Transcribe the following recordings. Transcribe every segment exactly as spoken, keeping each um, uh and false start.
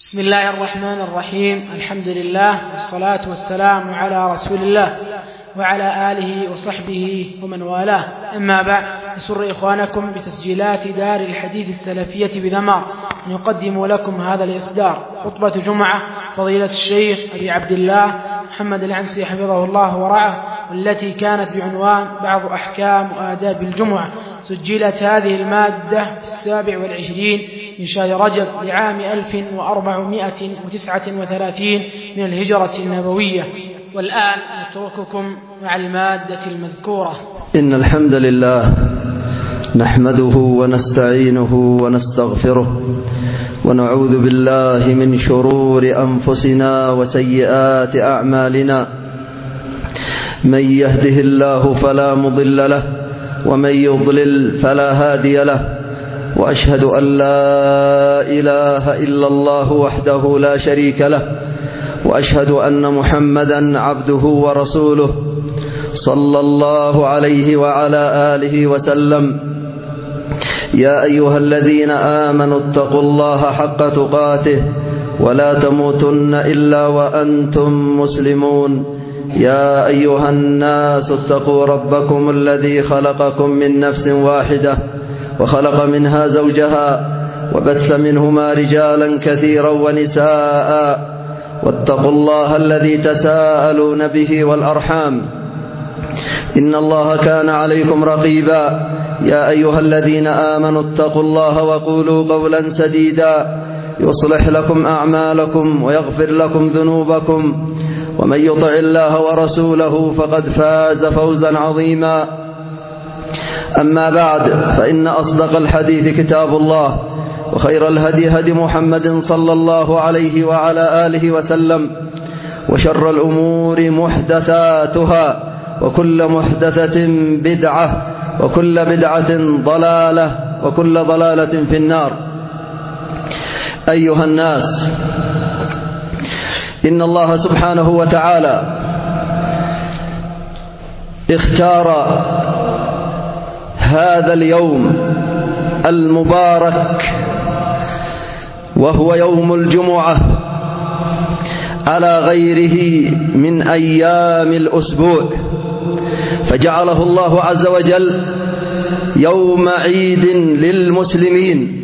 بسم الله الرحمن الرحيم. الحمد لله والصلاة والسلام على رسول الله وعلى آله وصحبه ومن والاه. أما بعد، نسر إخوانكم بتسجيلات دار الحديث السلفية بذمار أن يقدموا لكم هذا الإصدار خطبة جمعة فضيلة الشيخ أبي عبد الله محمد العنسي حفظه الله ورعاه، والتي كانت بعنوان بعض أحكام وآداب الجمعة. سجلت هذه المادة في السابع والعشرين من شهر رجب لعام ألف وأربعمائة وتسعة وثلاثين من الهجرة النبوية. والآن نترككم مع المادة المذكورة. إن الحمد لله نحمده ونستعينه ونستغفره ونعوذ بالله من شرور أنفسنا وسيئات أعمالنا. من يهده الله فلا مضل له ومن يضلل فلا هادي له، وأشهد أن لا إله إلا الله وحده لا شريك له، وأشهد أن محمدا عبده ورسوله صلى الله عليه وعلى آله وسلم. يا أيها الذين آمنوا اتقوا الله حق تقاته ولا تموتن إلا وأنتم مسلمون. يا أيها الناس اتقوا ربكم الذي خلقكم من نفس واحدة وخلق منها زوجها وبث منهما رجالا كثيرا ونساء، واتقوا الله الذي تساءلون به والأرحام إن الله كان عليكم رقيبا. يا أيها الذين آمنوا اتقوا الله وقولوا قولا سديدا يصلح لكم أعمالكم ويغفر لكم ذنوبكم، ومن يطع الله ورسوله فقد فاز فوزا عظيما. أما بعد، فإن أصدق الحديث كتاب الله، وخير الهدي هدي محمد صلى الله عليه وعلى آله وسلم، وشر الأمور محدثاتها، وكل محدثة بدعة، وكل بدعة ضلالة، وكل ضلالة في النار. أيها الناس، إن الله سبحانه وتعالى اختار هذا اليوم المبارك وهو يوم الجمعة على غيره من أيام الأسبوع، فجعله الله عز وجل يوم عيد للمسلمين.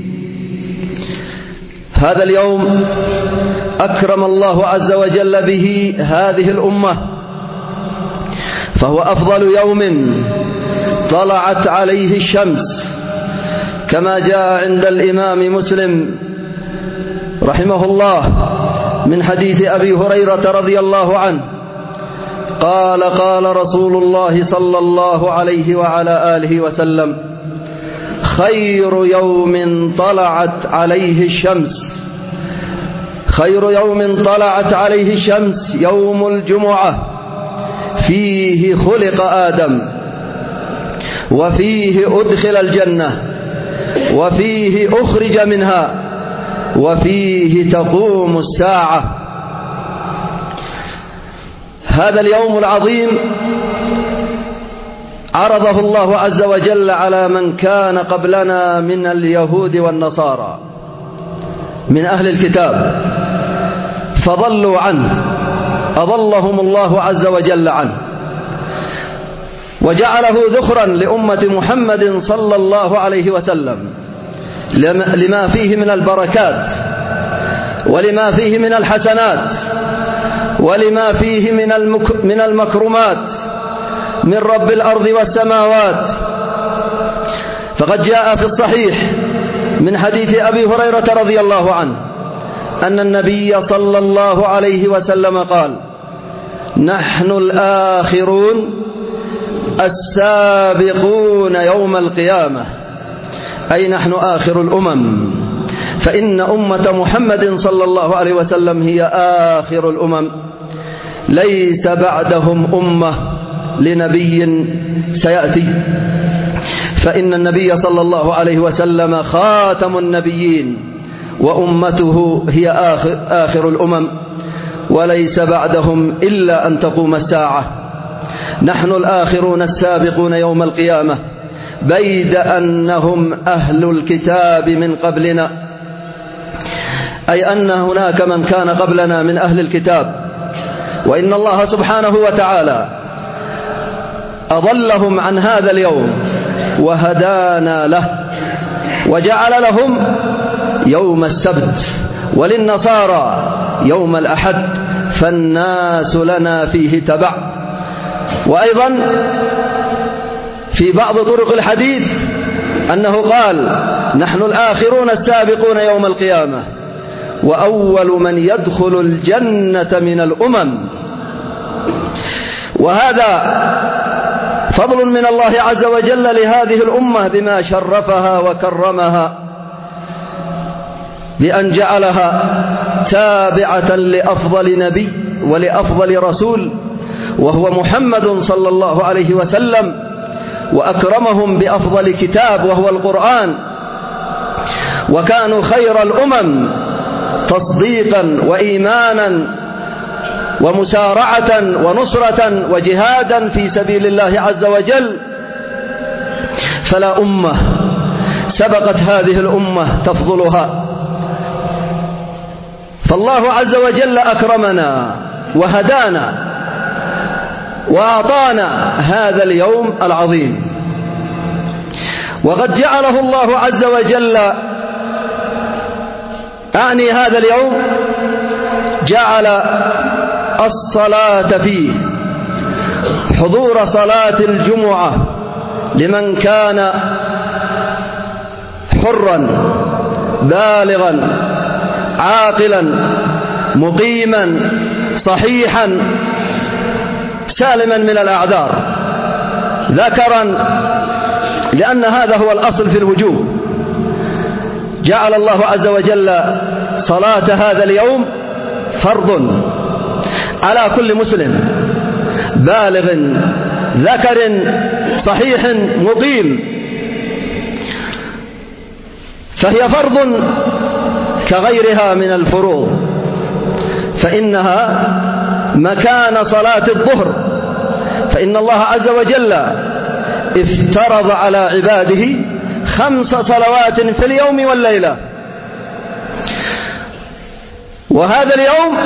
هذا اليوم أكرم الله عز وجل به هذه الأمة، فهو أفضل يوم طلعت عليه الشمس، كما جاء عند الإمام مسلم رحمه الله من حديث أبي هريرة رضي الله عنه قال: قال رسول الله صلى الله عليه وعلى آله وسلم: خير يوم طلعت عليه الشمس خير يوم طلعت عليه الشمس يوم الجمعة، فيه خلق آدم، وفيه أدخل الجنة، وفيه أخرج منها، وفيه تقوم الساعة. هذا اليوم العظيم عرضه الله عز وجل على من كان قبلنا من اليهود والنصارى من أهل الكتاب، فضلوا عنه، أضلهم الله عز وجل عنه، وجعله ذخرا لأمة محمد صلى الله عليه وسلم لما فيه من البركات، ولما فيه من الحسنات، ولما فيه من المك من المكرمات من رب الأرض والسماوات. فقد جاء في الصحيح من حديث أبي هريرة رضي الله عنه أن النبي صلى الله عليه وسلم قال: نحن الآخرون السابقون يوم القيامة، أي نحن آخر الأمم، فإن أمة محمد صلى الله عليه وسلم هي آخر الأمم، ليس بعدهم أمة لنبي سيأتي، فإن النبي صلى الله عليه وسلم خاتم النبيين، وأمته هي آخر, آخر الأمم، وليس بعدهم إلا أن تقوم الساعة. نحن الآخرون السابقون يوم القيامة، بيد أنهم أهل الكتاب من قبلنا. أي أن هناك من كان قبلنا من أهل الكتاب، وإن الله سبحانه وتعالى أضلهم عن هذا اليوم وهدانا له، وجعل لهم يوم السبت وللنصارى يوم الأحد، فالناس لنا فيه تبع. وأيضا في بعض طرق الحديث أنه قال: نحن الآخرون السابقون يوم القيامة، وأول من يدخل الجنة من الأمم. وهذا فضل من الله عز وجل لهذه الأمة بما شرفها وكرمها، بأن جعلها تابعة لأفضل نبي ولأفضل رسول، وهو محمد صلى الله عليه وسلم، وأكرمهم بأفضل كتاب وهو القرآن، وكانوا خير الأمم تصديقا وإيمانا ومسارعة ونصرة وجهادا في سبيل الله عز وجل. فلا أمة سبقت هذه الأمة تفضلها، فالله عز وجل أكرمنا وهدانا وأعطانا هذا اليوم العظيم. وقد جعله الله عز وجل، أعني هذا اليوم، جعل الصلاة فيه، حضور صلاة الجمعة لمن كان حرا بالغا عاقلا مقيما صحيحا سالما من الأعذار، ذكرا، لأن هذا هو الأصل في الوجوب. جعل الله عز وجل صلاة هذا اليوم فرض على كل مسلم بالغ ذكر صحيح مقيم، فهي فرض كغيرها من الفروض، فإنها مكان صلاة الظهر، فإن الله عز وجل افترض على عباده خمس صلوات في اليوم والليلة. وهذا اليوم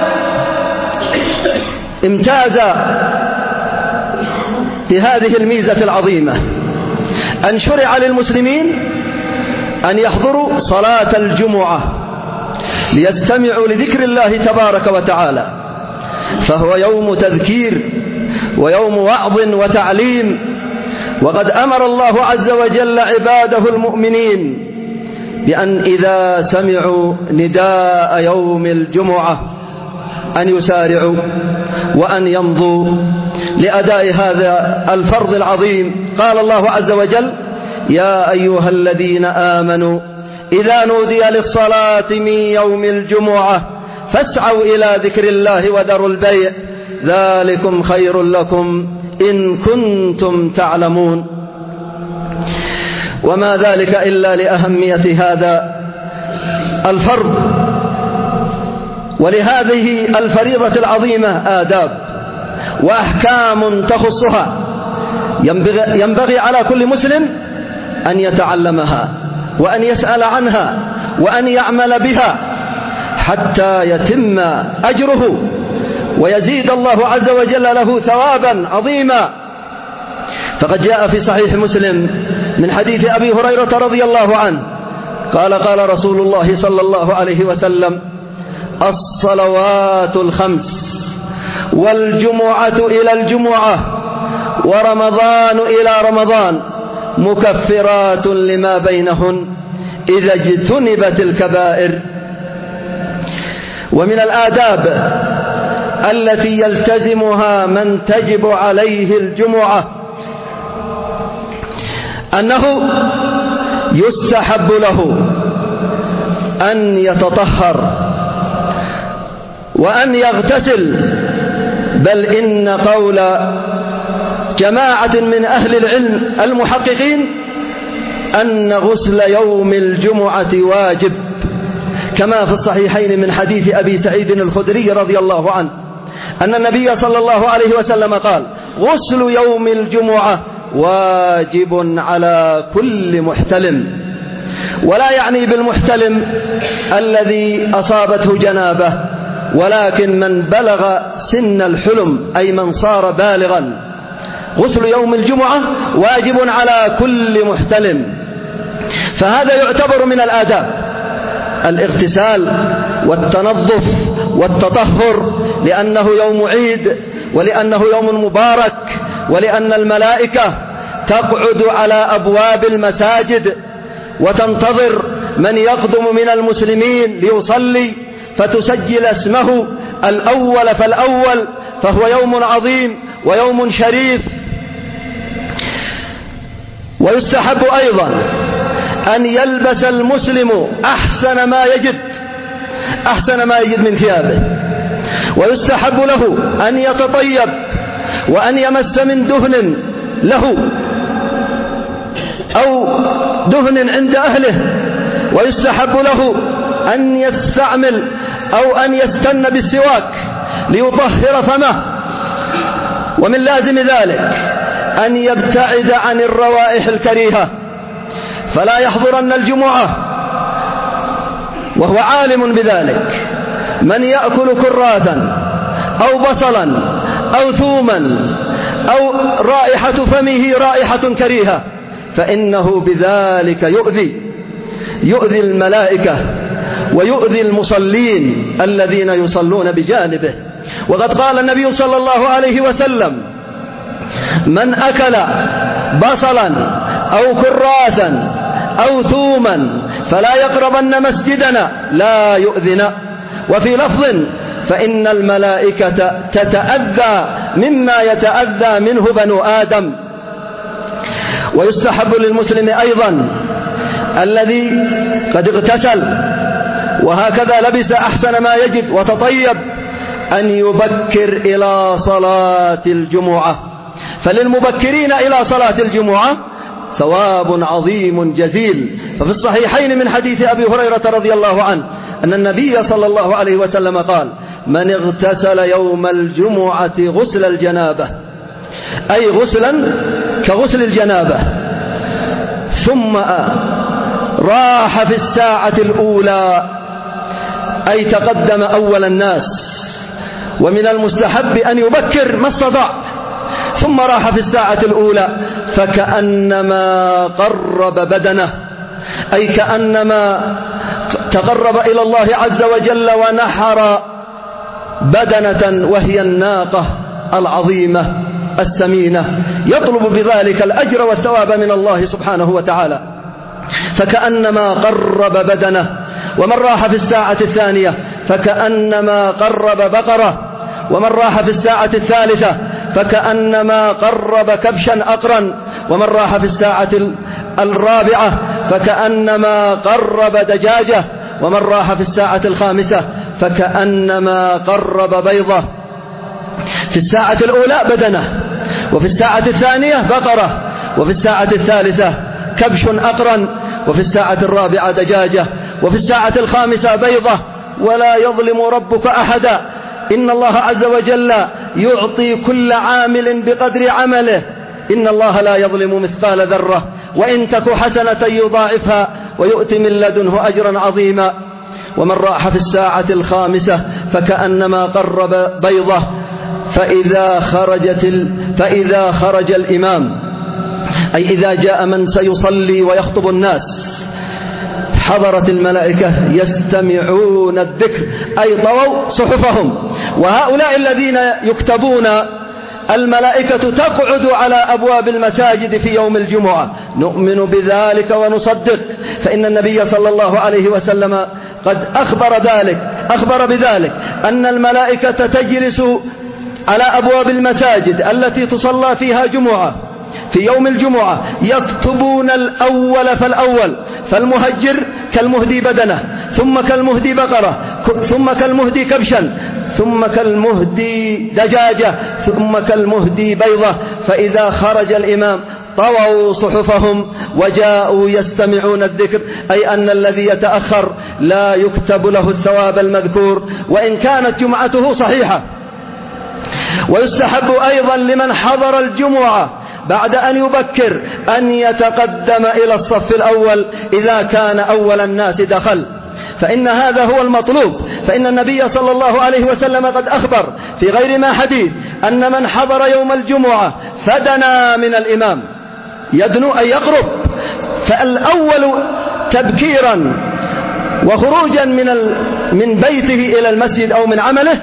امتاز بهذه الميزة العظيمة، أن شرع للمسلمين أن يحضروا صلاة الجمعة ليستمعوا لذكر الله تبارك وتعالى، فهو يوم تذكير ويوم وعظ وتعليم. وقد أمر الله عز وجل عباده المؤمنين بأن إذا سمعوا نداء يوم الجمعة أن يسارعوا وأن يمضوا لأداء هذا الفرض العظيم. قال الله عز وجل: يا أيها الذين آمنوا إذا نودي للصلاة من يوم الجمعة فاسعوا إلى ذكر الله وذروا البيع ذلكم خير لكم إن كنتم تعلمون. وما ذلك إلا لأهمية هذا الفرض ولهذه الفريضة العظيمة آداب وأحكام تخصها، ينبغي, ينبغي على كل مسلم أن يتعلمها وأن يسأل عنها وأن يعمل بها حتى يتم أجره ويزيد الله عز وجل له ثوابا عظيما. فقد جاء في صحيح مسلم من حديث أبي هريرة رضي الله عنه قال: قال رسول الله صلى الله عليه وسلم: الصلوات الخمس والجمعة إلى الجمعة ورمضان إلى رمضان مكفرات لما بينهن إذا اجتنبت الكبائر. ومن الآداب التي يلتزمها من تجب عليه الجمعة أنه يستحب له أن يتطهر وأن يغتسل، بل إن قول جماعة من أهل العلم المحققين أن غسل يوم الجمعة واجب، كما في الصحيحين من حديث أبي سعيد الخدري رضي الله عنه أن النبي صلى الله عليه وسلم قال: غسل يوم الجمعة واجب على كل محتلم. ولا يعني بالمحتلم الذي أصابته جنابة، ولكن من بلغ سن الحلم، أي من صار بالغا. غسل يوم الجمعة واجب على كل محتلم، فهذا يعتبر من الآداب، الاغتسال والتنظف والتطهر، لأنه يوم عيد، ولأنه يوم مبارك، ولأن الملائكة تقعد على أبواب المساجد وتنتظر من يقدم من المسلمين ليصلي، فتسجل اسمه الأول فالأول، فهو يوم عظيم ويوم شريف. ويستحب أيضا أن يلبس المسلم أحسن ما يجد أحسن ما يجد من ثيابه، ويستحب له أن يتطيب وأن يمس من دهن له أو دهن عند أهله، ويستحب له أن يستعمل أو أن يستن بالسواك ليطهر فمه. ومن لازم ذلك أن يبتعد عن الروائح الكريهة، فلا يحضرن الجمعة وهو عالم بذلك من يأكل كراثا أو بصلا أو ثوما أو رائحة فمه رائحة كريهة، فإنه بذلك يؤذي يؤذي الملائكة ويؤذي المصلين الذين يصلون بجانبه. وقد قال النبي صلى الله عليه وسلم: من أكل بصلا أو كراثا أو ثوما فلا يقربن مسجدنا لا يؤذنا. وفي لفظ: فإن الملائكة تتأذى مما يتأذى منه بنو آدم. ويستحب للمسلم أيضا الذي قد اغتسل وهكذا لبس أحسن ما يجد وتطيب أن يبكر إلى صلاة الجمعة، فللمبكرين إلى صلاة الجمعة ثواب عظيم جزيل. ففي الصحيحين من حديث أبي هريرة رضي الله عنه أن النبي صلى الله عليه وسلم قال: من اغتسل يوم الجمعة غسل الجنابة، أي غسلا كغسل الجنابة، ثم راح في الساعة الأولى، أي تقدم أول الناس، ومن المستحب أن يبكر ما استطاع، ثم راح في الساعة الأولى فكأنما قرب بدنه، أي كأنما تقرب إلى الله عز وجل ونحر بدنة وهي الناقة العظيمة السمينة، يطلب بذلك الأجر والثواب من الله سبحانه وتعالى، فكأنما قرب بدنه. ومن راح في الساعة الثانية فكأنما قرب بقرة، ومن راح في الساعة الثالثة فكأنما قرب كبشا أقرا، ومن راح في الساعة الرابعة فكأنما قرب دجاجة، ومن راح في الساعة الخامسة فكأنما قرب بيضة. في الساعة الأولى بدنه، وفي الساعة الثانية بقرة، وفي الساعة الثالثة كبش أقرن، وفي الساعة الرابعة دجاجة، وفي الساعة الخامسة بيضة. ولا يظلم ربك أحدا، إن الله عز وجل يعطي كل عامل بقدر عمله، إن الله لا يظلم مثقال ذرة، وإن تك حسنة يضاعفها ويؤتي من لدنه أجرا عظيما. ومن راح في الساعة الخامسة فكأنما قرب بيضة، فإذا خرجت ال... فإذا خرج الإمام، أي إذا جاء من سيصلي ويخطب الناس، حضرت الملائكة يستمعون الذكر، أي طووا صحفهم. وهؤلاء الذين يكتبون الملائكة تقعد على أبواب المساجد في يوم الجمعة، نؤمن بذلك ونصدق، فإن النبي صلى الله عليه وسلم قد أخبر ذلك أخبر بذلك أن الملائكة تجلس على أبواب المساجد التي تصلى فيها جمعة في يوم الجمعة، يكتبون الأول فالأول، فالمهجر كالمهدي بدنه، ثم كالمهدي بقرة، ثم كالمهدي كبشا، ثم كالمهدي دجاجة، ثم كالمهدي بيضة. فإذا خرج الإمام طووا صحفهم وجاءوا يستمعون الذكر، أي أن الذي يتأخر لا يكتب له الثواب المذكور وإن كانت جمعته صحيحة. ويستحب أيضا لمن حضر الجمعة بعد أن يبكر أن يتقدم إلى الصف الأول إذا كان أول الناس دخل، فإن هذا هو المطلوب. فإن النبي صلى الله عليه وسلم قد أخبر في غير ما حديث أن من حضر يوم الجمعة فدنا من الإمام، يدنو أن يقرب، فالأول تبكيرا وخروجا من من بيته إلى المسجد أو من عمله،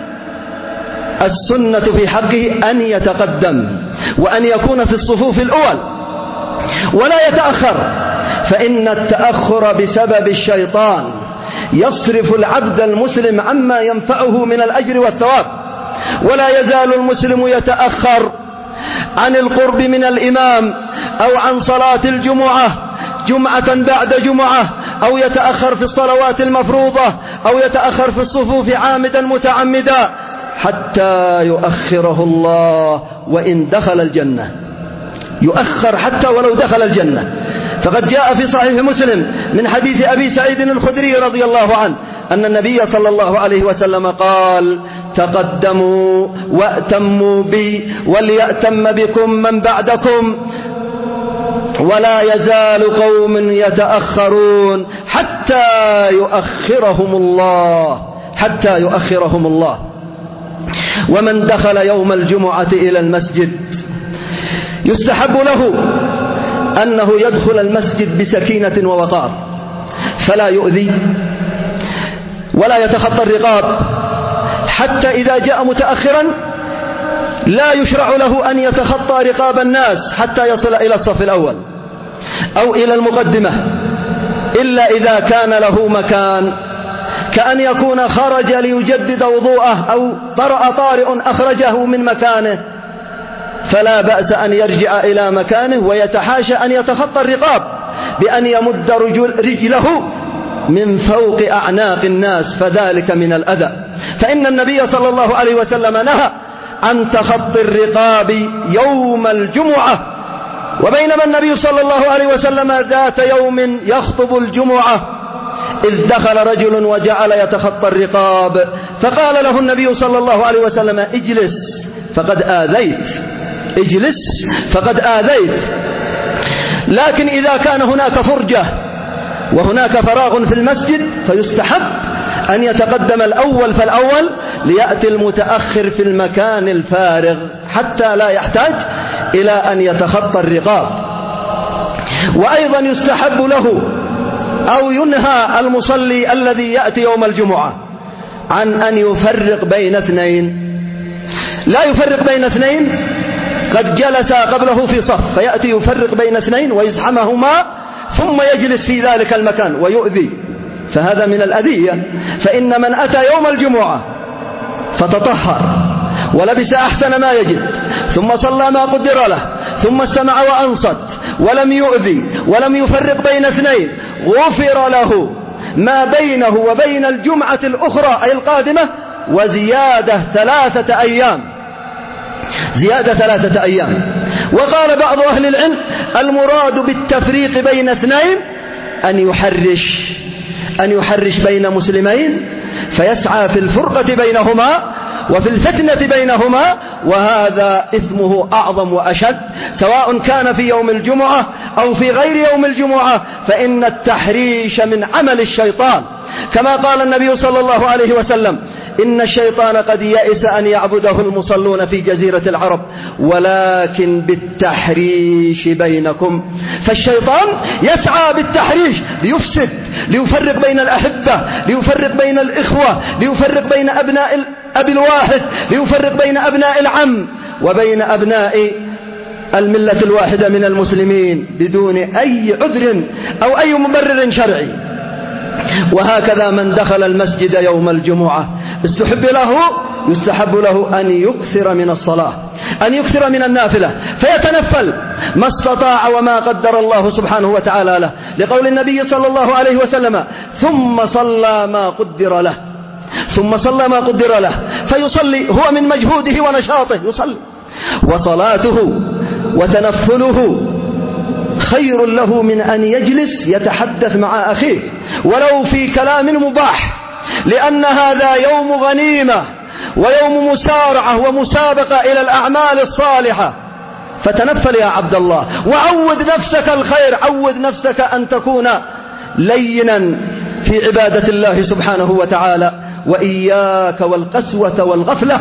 السنة في حقه أن يتقدم وأن يكون في الصفوف الأول ولا يتأخر، فإن التأخر بسبب الشيطان يصرف العبد المسلم عما ينفعه من الأجر والثواب. ولا يزال المسلم يتأخر عن القرب من الإمام أو عن صلاة الجمعة جمعة بعد جمعة، أو يتأخر في الصلوات المفروضة، أو يتأخر في الصفوف عامدا متعمدا، حتى يؤخره الله وإن دخل الجنة، يؤخر حتى ولو دخل الجنة. فقد جاء في صحيح مسلم من حديث أبي سعيد الخدري رضي الله عنه أن النبي صلى الله عليه وسلم قال: تقدموا وأتموا بي وليأتم بكم من بعدكم، ولا يزال قوم يتأخرون حتى يؤخرهم الله حتى يؤخرهم الله. ومن دخل يوم الجمعة إلى المسجد يستحب له أنه يدخل المسجد بسكينة ووقار، فلا يؤذي ولا يتخطى الرقاب، حتى إذا جاء متأخرا لا يشرع له أن يتخطى رقاب الناس حتى يصل إلى الصف الأول أو إلى المقدمة، إلا إذا كان له مكان، كأن يكون خرج ليجدد وضوءه أو طرأ طارئ أخرجه من مكانه، فلا بأس أن يرجع إلى مكانه ويتحاشى أن يتخطى الرقاب بأن يمد رجل رجله من فوق أعناق الناس، فذلك من الأذى. فإن النبي صلى الله عليه وسلم نهى عن تخطي الرقاب يوم الجمعة. وبينما النبي صلى الله عليه وسلم ذات يوم يخطب الجمعة إذ دخل رجل وجعل يتخطى الرقاب، فقال له النبي صلى الله عليه وسلم: اجلس فقد آذيت، اجلس فقد آذيت. لكن إذا كان هناك فرجة وهناك فراغ في المسجد فيستحب أن يتقدم الأول فالأول ليأتي المتأخر في المكان الفارغ حتى لا يحتاج إلى أن يتخطى الرقاب. وأيضا يستحب له أو ينهى المصلي الذي يأتي يوم الجمعة عن أن يفرق بين اثنين، لا يفرق بين اثنين قد جلس قبله في صف فيأتي يفرق بين اثنين ويزحمهما ثم يجلس في ذلك المكان ويؤذي، فهذا من الأذية. فإن من أتى يوم الجمعة فتطهر ولبس أحسن ما يجب ثم صلى ما قدر له ثم استمع وأنصت ولم يؤذي ولم يفرق بين اثنين، غفر له ما بينه وبين الجمعة الأخرى أي القادمة وزيادة ثلاثة أيام زيادة ثلاثة أيام. وقال بعض أهل العلم: المراد بالتفريق بين اثنين أن يحرش أن يحرش بين مسلمين فيسعى في الفرقة بينهما وفي الفتنة بينهما، وهذا إثمه أعظم وأشد، سواء كان في يوم الجمعة أو في غير يوم الجمعة، فإن التحريش من عمل الشيطان، كما قال النبي صلى الله عليه وسلم: إن الشيطان قد يئس أن يعبده المصلون في جزيرة العرب ولكن بالتحريش بينكم. فالشيطان يسعى بالتحريش ليفسد، ليفرق بين الأحبة، ليفرق بين الإخوة، ليفرق بين أبناء الأب الواحد، ليفرق بين أبناء العم وبين أبناء الملة الواحدة من المسلمين بدون أي عذر أو أي مبرر شرعي. وهكذا من دخل المسجد يوم الجمعة استحب له يستحب له أن يكثر من الصلاة، أن يكثر من النافلة، فيتنفل ما استطاع وما قدر الله سبحانه وتعالى له، لقول النبي صلى الله عليه وسلم: ثم صلى ما قدر له ثم صلى ما قدر له فيصلي هو من مجهوده ونشاطه يصلي، وصلاته وتنفله خير له من أن يجلس يتحدث مع أخيه ولو في كلام مباح، لأن هذا يوم غنيمة ويوم مسارعة ومسابقة إلى الأعمال الصالحة، فتنفل يا عبد الله، وعود نفسك الخير، عود نفسك أن تكون لينا في عبادة الله سبحانه وتعالى، وإياك والقسوة والغفلة.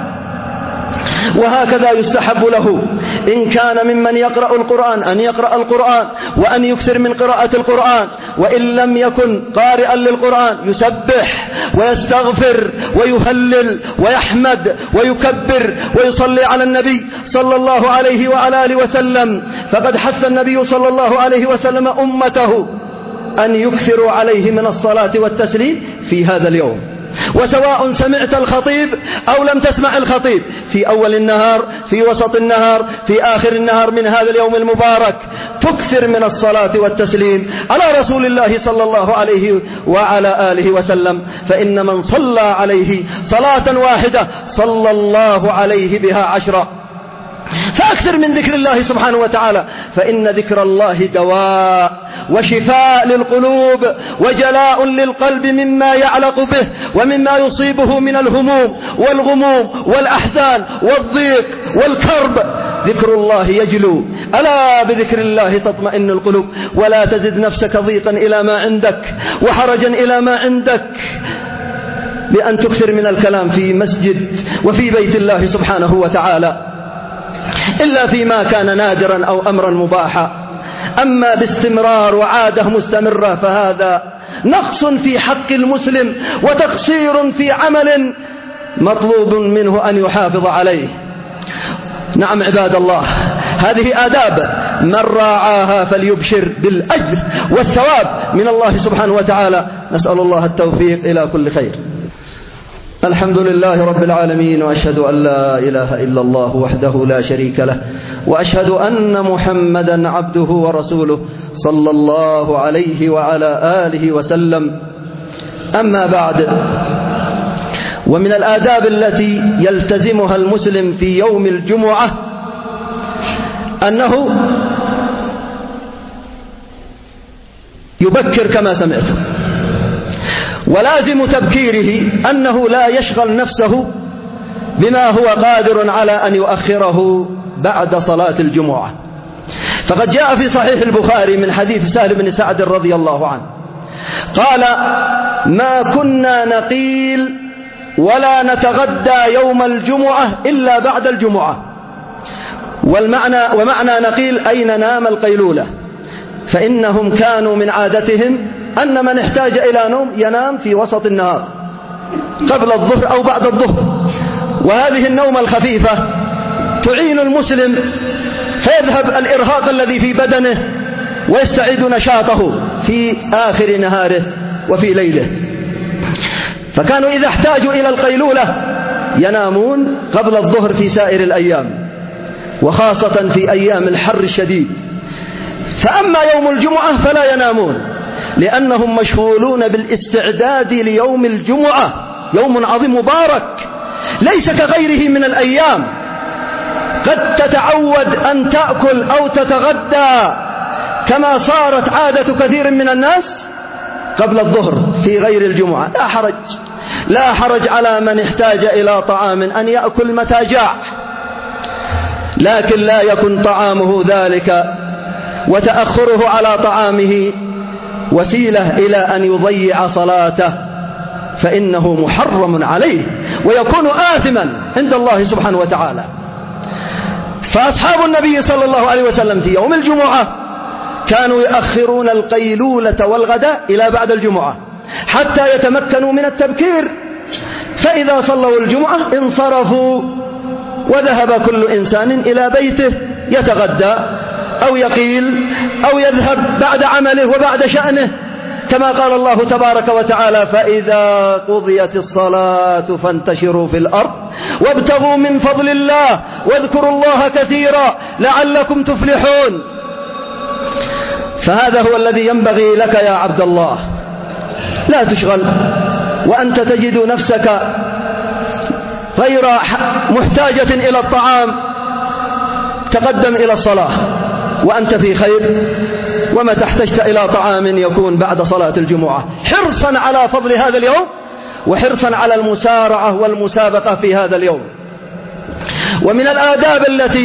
وهكذا يستحب له إن كان ممن يقرأ القرآن أن يقرأ القرآن وأن يكثر من قراءة القرآن، وإن لم يكن قارئا للقرآن يسبح ويستغفر ويهلل ويحمد ويكبر ويصلي على النبي صلى الله عليه وعلى آله وسلم. فقد حث النبي صلى الله عليه وسلم أمته أن يكثروا عليه من الصلاة والتسليم في هذا اليوم. وسواء سمعت الخطيب أو لم تسمع الخطيب، في أول النهار، في وسط النهار، في آخر النهار من هذا اليوم المبارك، تكثر من الصلاة والتسليم على رسول الله صلى الله عليه وعلى آله وسلم، فإن من صلى عليه صلاة واحدة صلى الله عليه بها عشرة. فأكثر من ذكر الله سبحانه وتعالى، فإن ذكر الله دواء وشفاء للقلوب وجلاء للقلب مما يعلق به ومما يصيبه من الهموم والغموم والأحزان والضيق والكرب. ذكر الله يجلو، ألا بذكر الله تطمئن القلوب. ولا تزد نفسك ضيقا إلى ما عندك وحرجا إلى ما عندك بأن تكثر من الكلام في مسجد وفي بيت الله سبحانه وتعالى، إلا فيما كان نادرا أو أمرا مباحا. أما باستمرار وعادة مستمرة فهذا نقص في حق المسلم وتقصير في عمل مطلوب منه أن يحافظ عليه. نعم عباد الله، هذه آداب من راعاها فليبشر بالأجر والثواب من الله سبحانه وتعالى. نسأل الله التوفيق إلى كل خير. الحمد لله رب العالمين، وأشهد أن لا إله إلا الله وحده لا شريك له، وأشهد أن محمدا عبده ورسوله صلى الله عليه وعلى آله وسلم. أما بعد، ومن الآداب التي يلتزمها المسلم في يوم الجمعة أنه يبكر كما سمعتم، ولازم تبكيره أنه لا يشغل نفسه بما هو قادر على أن يؤخره بعد صلاة الجمعة. فقد جاء في صحيح البخاري من حديث سهل بن سعد رضي الله عنه قال: ما كنا نقيل ولا نتغدى يوم الجمعة إلا بعد الجمعة. والمعنى ومعنى نقيل أي ننام القيلولة، فإنهم كانوا من عادتهم أن من احتاج إلى نوم ينام في وسط النهار قبل الظهر أو بعد الظهر. وهذه النوم الخفيفة تعين المسلم فيذهب الإرهاق الذي في بدنه ويستعيد نشاطه في آخر نهاره وفي ليله. فكانوا إذا احتاجوا إلى القيلولة ينامون قبل الظهر في سائر الأيام، وخاصة في أيام الحر الشديد. فأما يوم الجمعة فلا ينامون، لأنهم مشغولون بالاستعداد ليوم الجمعة، يوم عظيم مبارك ليس كغيره من الأيام. قد تتعود أن تأكل أو تتغدى كما صارت عادة كثير من الناس قبل الظهر في غير الجمعة، لا حرج، لا حرج على من احتاج إلى طعام أن يأكل متى جاع، لكن لا يكن طعامه ذلك وتأخره على طعامه وسيلة إلى أن يضيع صلاته، فإنه محرم عليه ويكون آثما عند الله سبحانه وتعالى. فأصحاب النبي صلى الله عليه وسلم في يوم الجمعة كانوا يؤخرون القيلولة والغداء إلى بعد الجمعة حتى يتمكنوا من التبكير، فإذا صلوا الجمعة انصرفوا وذهب كل إنسان إلى بيته يتغدى أو يقيل أو يذهب بعد عمله وبعد شأنه، كما قال الله تبارك وتعالى: فإذا قضيت الصلاة فانتشروا في الأرض وابتغوا من فضل الله واذكروا الله كثيرا لعلكم تفلحون. فهذا هو الذي ينبغي لك يا عبد الله، لا تشغل وأنت تجد نفسك غير محتاجة إلى الطعام، تقدم إلى الصلاة وأنت في خير، ومتى احتجت إلى طعام يكون بعد صلاة الجمعة، حرصا على فضل هذا اليوم وحرصا على المسارعة والمسابقة في هذا اليوم. ومن الآداب التي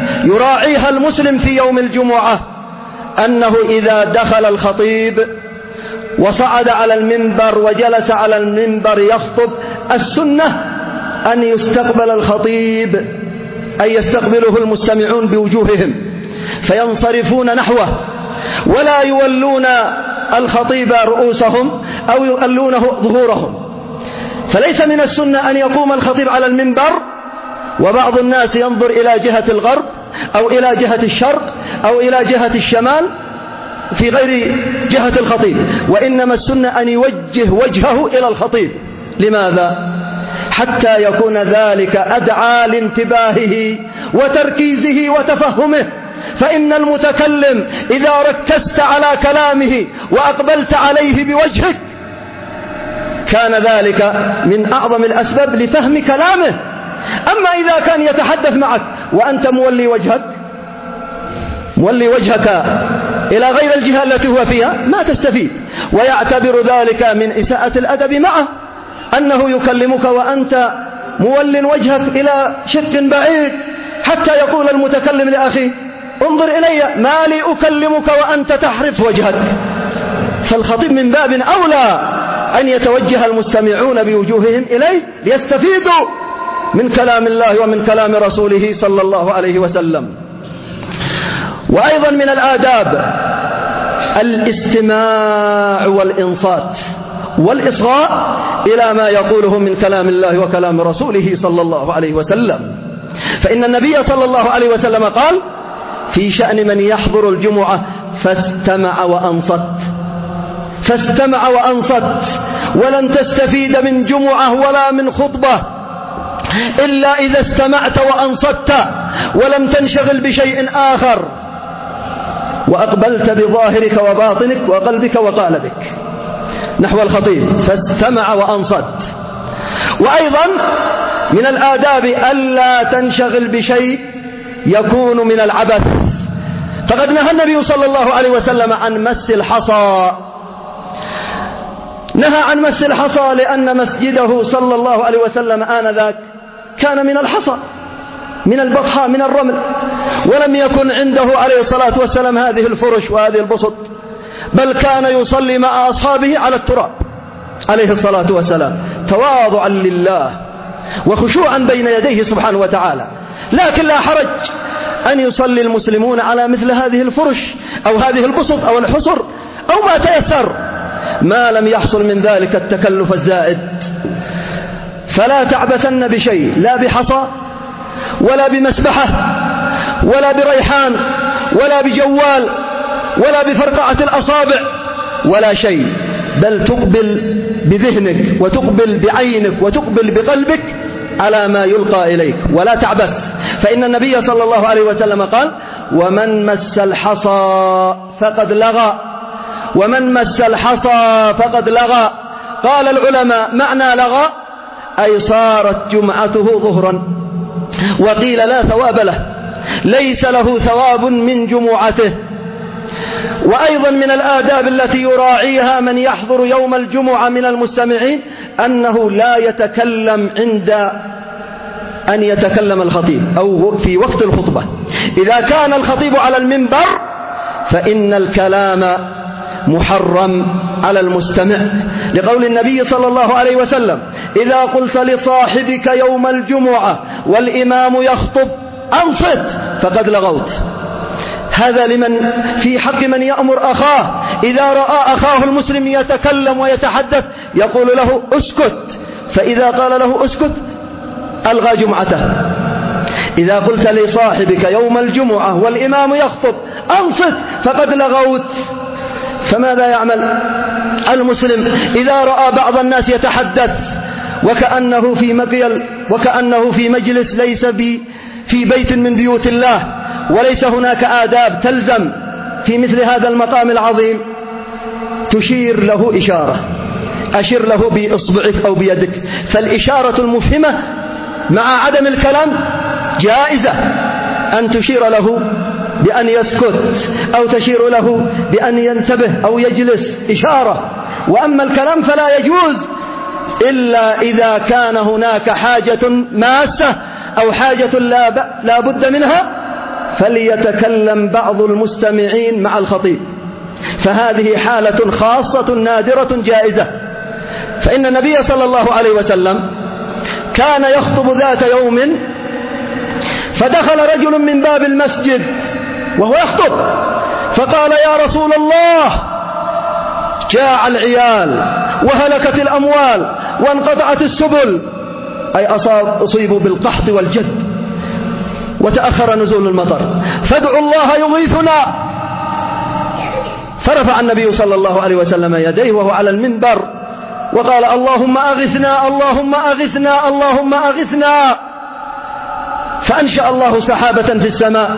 يراعيها المسلم في يوم الجمعة أنه إذا دخل الخطيب وصعد على المنبر وجلس على المنبر يخطب، السنة أن يستقبل الخطيب، أن يستقبله المستمعون بوجوههم فينصرفون نحوه، ولا يولون الخطيب رؤوسهم أو يولونه ظهورهم. فليس من السنة أن يقوم الخطيب على المنبر وبعض الناس ينظر إلى جهة الغرب أو إلى جهة الشرق أو إلى جهة الشمال في غير جهة الخطيب، وإنما السنة أن يوجه وجهه إلى الخطيب. لماذا؟ حتى يكون ذلك أدعى لانتباهه وتركيزه وتفهمه. فإن المتكلم إذا ركزت على كلامه وأقبلت عليه بوجهك كان ذلك من أعظم الأسباب لفهم كلامه. أما إذا كان يتحدث معك وأنت مولي وجهك مولي وجهك إلى غير الجهة التي هو فيها ما تستفيد، ويعتبر ذلك من إساءة الأدب معه، أنه يكلمك وأنت مول وجهك إلى شق بعيد، حتى يقول المتكلم لأخيه انظر إلي ما لي أكلمك وأنت تحرف وجهك. فالخطيب من باب أولى أن يتوجه المستمعون بوجوههم إليه ليستفيدوا من كلام الله ومن كلام رسوله صلى الله عليه وسلم. وأيضا من الآداب الاستماع والإنصات والإصغاء إلى ما يقوله من كلام الله وكلام رسوله صلى الله عليه وسلم. فإن النبي صلى الله عليه وسلم قال في شأن من يحضر الجمعة فاستمع وأنصت فاستمع وأنصت ولن تستفيد من جمعة ولا من خطبة إلا إذا استمعت وأنصت ولم تنشغل بشيء آخر وأقبلت بظاهرك وباطنك وقلبك وقالبك نحو الخطيب، فاستمع وأنصت. وأيضا من الآداب ألا تنشغل بشيء يكون من العبث، فقد نهى النبي صلى الله عليه وسلم عن مس الحصى، نهى عن مس الحصى لأن مسجده صلى الله عليه وسلم آنذاك كان من الحصى، من البطحاء، من الرمل، ولم يكن عنده عليه الصلاة والسلام هذه الفرش وهذه البسط، بل كان يصلي مع أصحابه على التراب عليه الصلاة والسلام تواضعا لله وخشوعا بين يديه سبحانه وتعالى. لكن لا حرج أن يصلي المسلمون على مثل هذه الفرش أو هذه البسط أو الحصر أو ما تيسر، ما لم يحصل من ذلك التكلف الزائد. فلا تعبثن بشيء، لا بحصى ولا بمسبحة ولا بريحان ولا بجوال ولا بفرقعة الأصابع ولا شيء، بل تقبل بذهنك وتقبل بعينك وتقبل بقلبك على ما يلقى إليك ولا تعبث. فإن النبي صلى الله عليه وسلم قال ومن مس الحصى فقد لغى، ومن مس الحصى فقد لغى. قال العلماء معنى لغى أي صارت جمعته ظهرا، وقيل لا ثواب له، ليس له ثواب من جمعته. وأيضا من الآداب التي يراعيها من يحضر يوم الجمعة من المستمعين أنه لا يتكلم عند أن يتكلم الخطيب أو في وقت الخطبة. إذا كان الخطيب على المنبر فإن الكلام محرم على المستمع، لقول النبي صلى الله عليه وسلم إذا قلت لصاحبك يوم الجمعة والإمام يخطب أنصت فقد لغوت. هذا لمن في حق من يأمر أخاه إذا رأى أخاه المسلم يتكلم ويتحدث يقول له اسكت، فإذا قال له اسكت ألغى جمعته. إذا قلت لصاحبك يوم الجمعة والإمام يخطب أنصت فقد لغوت. فماذا يعمل المسلم إذا رأى بعض الناس يتحدث وكأنه في مقيل وكأنه في مجلس ليس في بيت من بيوت الله، وليس هناك آداب تلزم في مثل هذا المقام العظيم؟ تشير له إشارة، أشر له بإصبعك أو بيدك، فالإشارة المفهمة مع عدم الكلام جائزة، أن تشير له بأن يسكت أو تشير له بأن ينتبه أو يجلس، إشارة. وأما الكلام فلا يجوز إلا إذا كان هناك حاجة ماسة أو حاجة لا بد منها فليتكلم بعض المستمعين مع الخطيب، فهذه حالة خاصة نادرة جائزة. فإن النبي صلى الله عليه وسلم كان يخطب ذات يوم، فدخل رجل من باب المسجد وهو يخطب فقال: يا رسول الله، جاع العيال وهلكت الأموال وانقطعت السبل، أي أصيبوا بالقحط والجد وتأخر نزول المطر، فادعوا الله يغيثنا. فرفع النبي صلى الله عليه وسلم يديه وهو على المنبر وقال: اللهم أغثنا اللهم أغثنا اللهم أغثنا. فأنشأ الله سحابة في السماء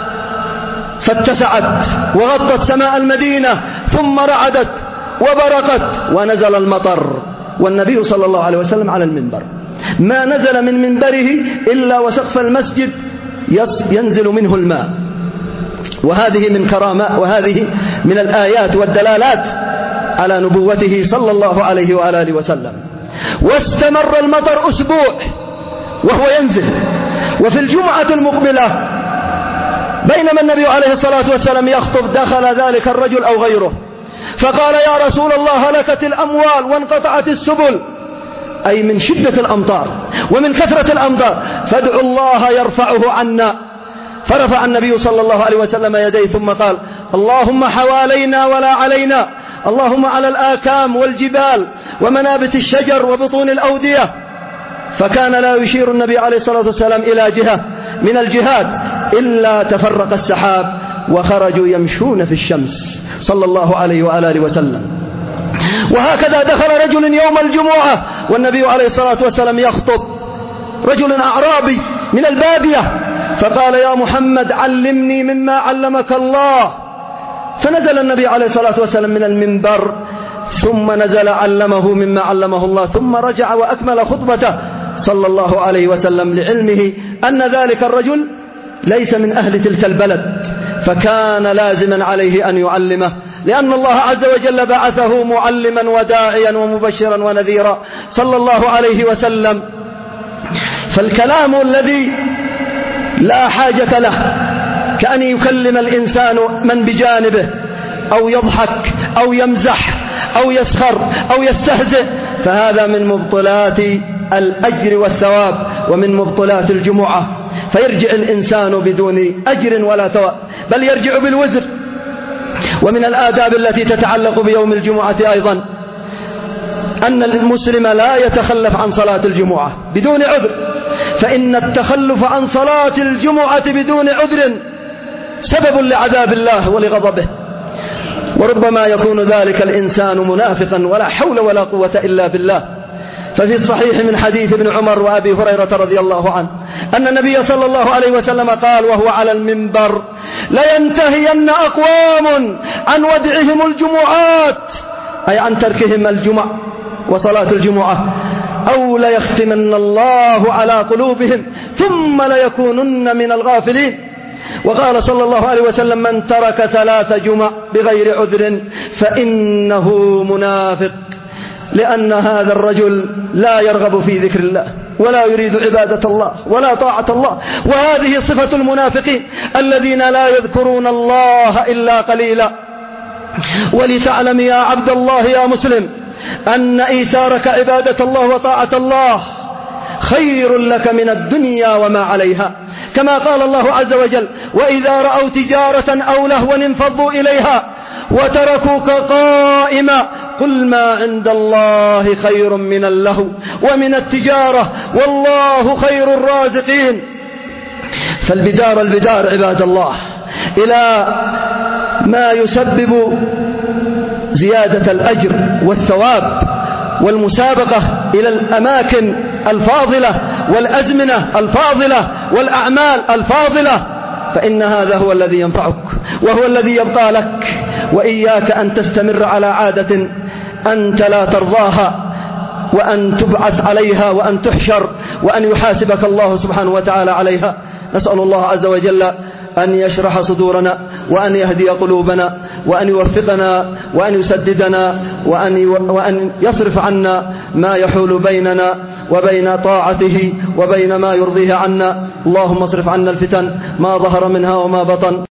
فاتسعت وغطت سماء المدينة، ثم رعدت وبرقت ونزل المطر، والنبي صلى الله عليه وسلم على المنبر، ما نزل من منبره إلا وسقف المسجد ينزل منه الماء. وهذه من كرامة، وهذه من الآيات والدلالات على نبوته صلى الله عليه وآله وسلم. واستمر المطر أسبوع وهو ينزل. وفي الجمعة المقبلة بينما النبي عليه الصلاة والسلام يخطب دخل ذلك الرجل أو غيره فقال: يا رسول الله، هلكت الأموال وانقطعت السبل، أي من شدة الأمطار ومن كثرة الأمطار، فادعوا الله يرفعه عنا. فرفع النبي صلى الله عليه وسلم يديه ثم قال: اللهم حوالينا ولا علينا، اللهم على الآكام والجبال ومنابت الشجر وبطون الأودية. فكان لا يشير النبي عليه الصلاة والسلام إلى جهة من الجهات إلا تفرق السحاب وخرجوا يمشون في الشمس صلى الله عليه وآله وسلم. وهكذا دخل رجل يوم الجمعة والنبي عليه الصلاة والسلام يخطب، رجل أعرابي من البادية، فقال: يا محمد، علمني مما علمك الله. فنزل النبي عليه الصلاة والسلام من المنبر ثم نزل علمه مما علمه الله، ثم رجع وأكمل خطبته صلى الله عليه وسلم، لعلمه أن ذلك الرجل ليس من أهل تلك البلد، فكان لازما عليه أن يعلمه، لأن الله عز وجل بعثه معلما وداعيا ومبشرا ونذيرا صلى الله عليه وسلم. فالكلام الذي لا حاجة له كأن يكلم الإنسان من بجانبه أو يضحك أو يمزح أو يسخر أو يستهزئ، فهذا من مبطلات الأجر والثواب ومن مبطلات الجمعة، فيرجع الإنسان بدون أجر ولا ثواب، بل يرجع بالوزر. ومن الآداب التي تتعلق بيوم الجمعة أيضا أن المسلم لا يتخلف عن صلاة الجمعة بدون عذر، فإن التخلف عن صلاة الجمعة بدون عذر سبب لعذاب الله ولغضبه، وربما يكون ذلك الإنسان منافقا ولا حول ولا قوة إلا بالله. ففي الصحيح من حديث ابن عمر وأبي هريرة رضي الله عنه أن النبي صلى الله عليه وسلم قال وهو على المنبر: لينتهين أقوام عن ودعهم الجمعات، أي عن تركهم الجمع وصلاة الجمعة، أو ليختمن الله على قلوبهم ثم ليكونن من الغافلين. وقال صلى الله عليه وسلم: من ترك ثلاث جمع بغير عذر فإنه منافق، لأن هذا الرجل لا يرغب في ذكر الله ولا يريد عبادة الله ولا طاعة الله، وهذه صفة المنافقين الذين لا يذكرون الله إلا قليلا. ولتعلم يا عبد الله يا مسلم أن إيثارك عبادة الله وطاعة الله خير لك من الدنيا وما عليها، كما قال الله عز وجل: وإذا رأوا تجارة أو لهوا انفضوا إليها وتركوك قائما قل ما عند الله خير من اللهو ومن التجارة والله خير الرازقين. فالبدار البدار عباد الله إلى ما يسبب زيادة الأجر والثواب والمسابقة إلى الأماكن الفاضلة والأزمنة الفاضلة والأعمال الفاضلة، فإن هذا هو الذي ينفعك وهو الذي يبقى لك. وإياك أن تستمر على عادة أنت لا ترضاها، وأن تبعث عليها وأن تحشر وأن يحاسبك الله سبحانه وتعالى عليها. نسأل الله عز وجل أن يشرح صدورنا وأن يهدي قلوبنا وأن يوفقنا وأن يسددنا وأن وأن يصرف عنا ما يحول بيننا وبين طاعته وبين ما يرضيه عنا. اللهم اصرف عنا الفتن ما ظهر منها وما بطن.